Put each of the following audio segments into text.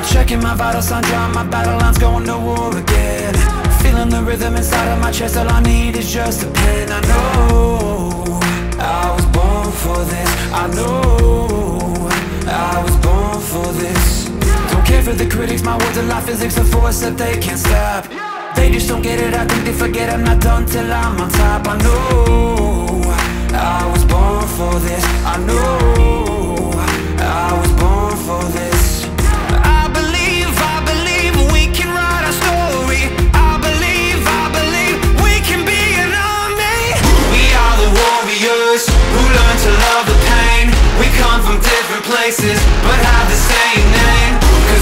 Checking my vital signs, drawing my battle lines, going to war again. Feeling the rhythm inside of my chest, all I need is just a pen. I know I was born for this. I know I was born for this. Don't care for the critics, my words are like physics, a force that they can't stop. They just don't get it, I think they forget I'm not done till I'm on top. I know I was born for this. I know I was born for this. I believe we can write our story. I believe we can be an army. We are the warriors who learn to love the pain. We come from different places but have the same name. Cause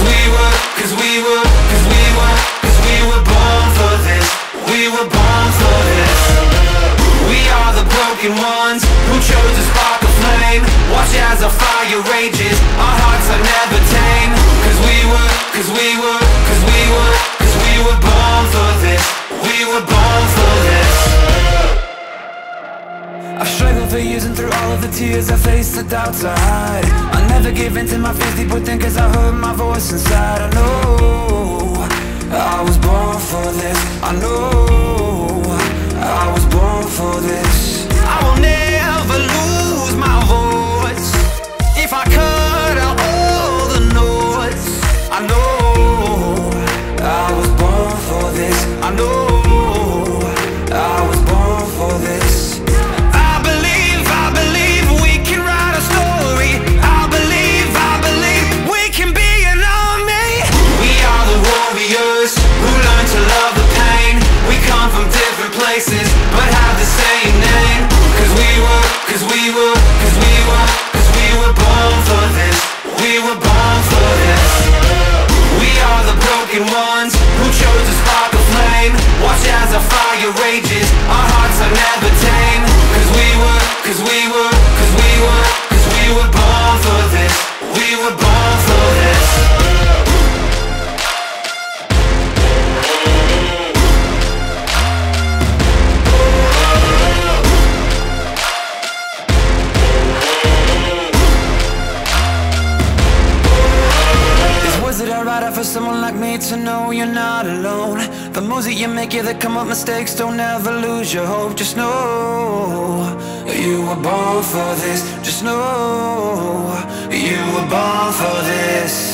we were born for this. We were born for this. We are the broken ones who chose to spark a flame. Watch as our fire rages, our hearts are never tame. Cause we were born for this. We were born for this. I've struggled for years, and through all of the tears I faced, the doubts I hide. I never give in to my fears deep within, cause I heard my voice inside. I know I was born for this. I know I was born for this. I will never lose my voice if I cut out all the noise. I know I was born for this. I know I was born for this. I believe we can write a story. I believe we can be an army. We are the warriors who learn to love the pain. We come from different places but have the same name. Cause we were born for this. We were born for this. We are the broken ones who chose to spark a flame. Watch as our fire rages, our hearts are never tame. Cause we were born for this. We were born for this. For someone like me to know you're not alone. The moves that you make, yeah, that come up mistakes. Don't ever lose your hope. Just know you were born for this. Just know you were born for this.